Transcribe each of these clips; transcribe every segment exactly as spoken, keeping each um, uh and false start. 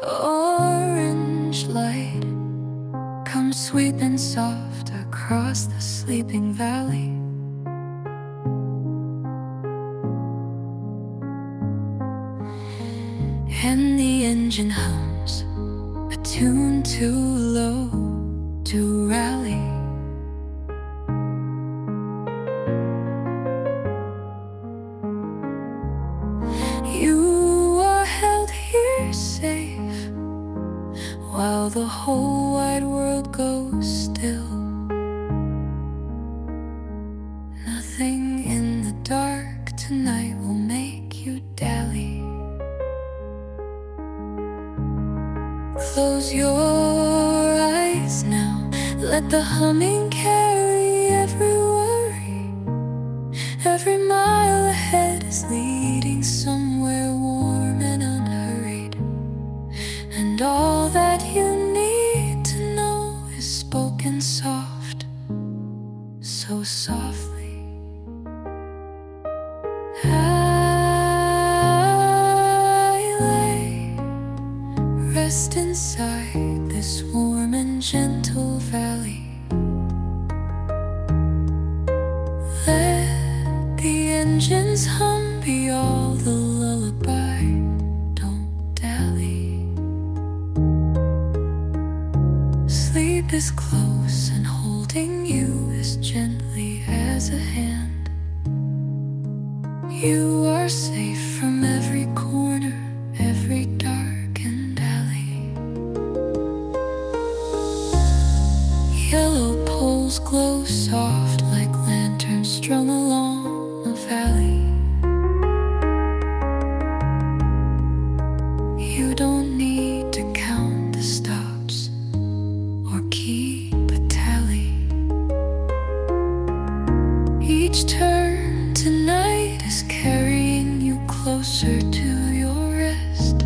Orange light comes sweeping soft across the sleeping valley. And the engine hums a tune too low to rally. You are held here safe while the whole wide world goes still. Nothing in the dark tonight will make you dally. Close your eyes now, let the humming carry every worry. Every mile ahead is leading somewhere warm and unhurried, and all that you need to know is spoken soft, so softly. I lay, rest inside this warm and gentle valley. Let the engines hum, be all the lullaby, don't dally. Sleep is close and holding you as gently as a hand. You are safe from every corner, every darkened alley. Yellow poles glow soft like lanterns strung along a valley. You don't need to count the stops or keep a tally. Each turn tonight is carrying you closer to your rest,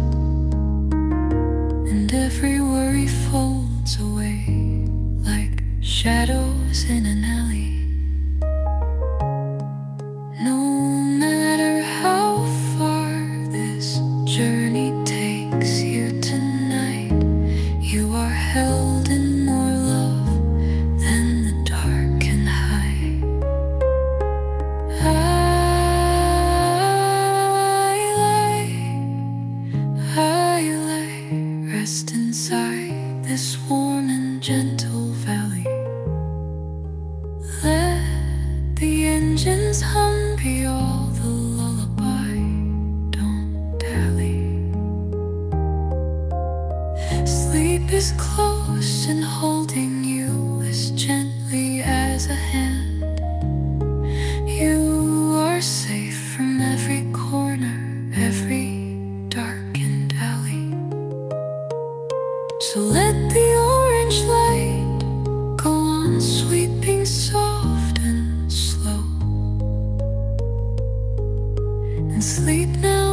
and every worry folds away like shadows in an alley. No matter how far this journey takes you tonight, you are held in more love than the dark can hide. I lay, I lay, rest inside this warm and gentle valley. Let the engines hum, be all the lullaby, don't dally. Sleep is close and holding you as gently as a hand. You are safe from every corner, every darkened alley. So let the orange light go on sweeping soft and slow, and sleep now.